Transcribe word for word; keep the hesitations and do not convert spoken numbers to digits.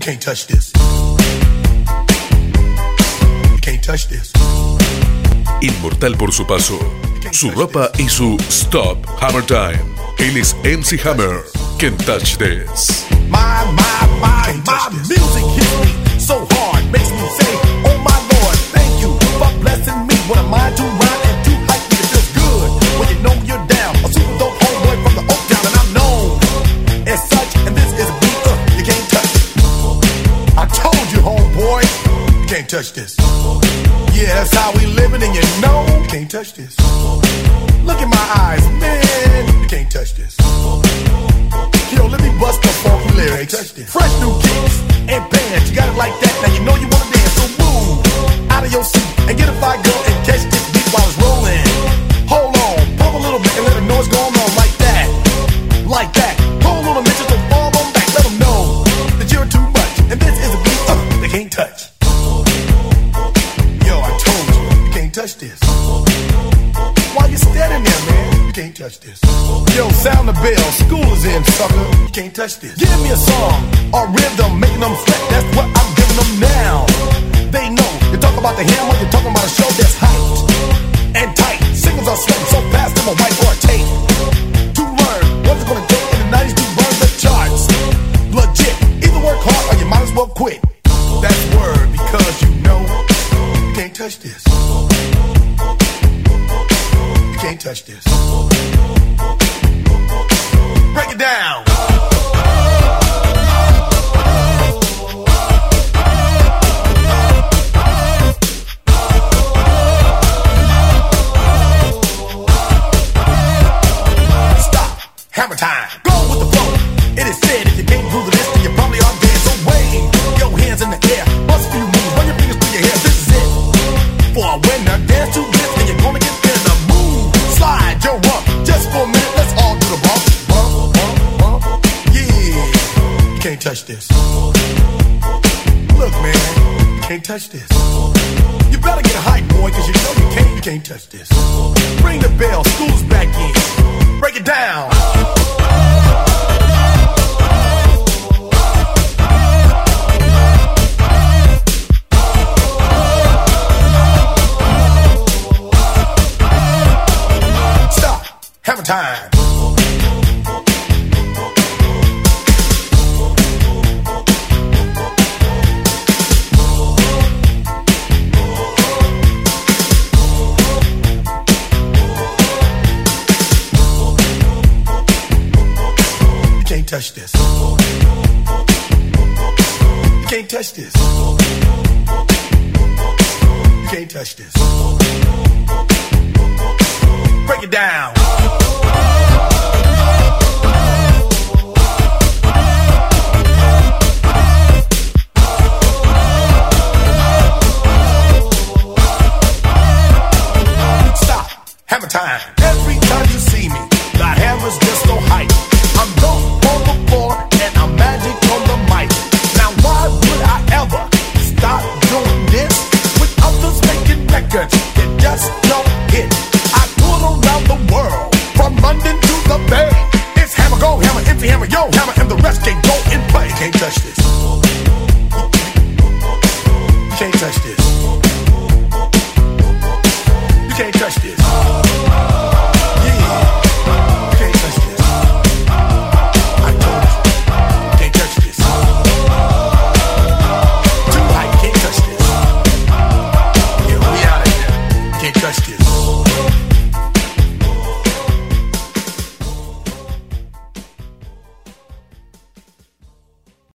can't touch this. You can't touch this. Inmortal por su paso, su ropa y su Stop Hammer Time. Él es M C Hammer. Can't touch this. My, my, my, my music hits me so hard, makes me say, oh my Lord, thank you for blessing me. What am I to rhyme and to hype me? It feels good when you know you're down. A super dope homeboy from the Oak Town, and I'm known as such. And this is a beat uh, you can't touch. I told you, homeboy, you can't touch this. Yeah, that's how we living, and you know you can't touch this. Look in my eyes, man, you can't touch this. Yo, let me bust the funky lyrics. Fresh new kicks and bands, you got it like that. Now you know you wanna dance, so move out of your seat and get a fire girl and catch this beat while it's rolling. Hold on, pump a little bit and let the noise go on like that, like that. Hold on a minute, just don't fall on back. Let them know that you're too much, and this is a beat uh, they can't touch. Yo, I told you, you can't touch this. Why you standing there, man? You can't touch this. Yo, sound the bell, school is in, sucker. You can't touch this. Give me a song or rhythm, making them sweat. That's what I'm giving them now. They know. You talk about the hammer, you're talking about a show that's hyped and tight. Singles are sweating so fast, I'm a white or a tape. To learn what's it gonna take in the nineties to burn the charts. Legit. Either work hard or you might as well quit. That's word, because you know you can't touch this. You can't touch this. Break it down. Stop. Hammer time. Go with the flow. It is said if you can't do this, then you probably are dead. So wave your hands in the air. Bust a few moves. Run your fingers through your hair. This is it. For a winner, dance to this, and you're gonna get in the move. Slide your rump. Just for a minute, let's all do the bump. Bump, bump, bump. Yeah. You can't touch this. Look, man, you can't touch this. You better get hype, boy, cause you know you can't, you can't touch this. Ring the bell, school's back in. Break it down. Hammer time. You can't touch this. You can't touch this. You can't touch this. Break it down. Stop. Hammer time. Every time you see me, the hammer's just so hype. I'm dope on the floor and I'm magic on the mic. Now why would I ever stop doing this with others making records that just don't hit? I tour around the world, from London to the Bay. It's hammer, go hammer, empty hammer, yo hammer, and the rest can go in play. You can't touch this. You can't touch this. You can't touch this. Yeah, you can't touch this. I told you, you can't touch this. Too high, you can't touch this. Yeah, we out of here. You can't touch this.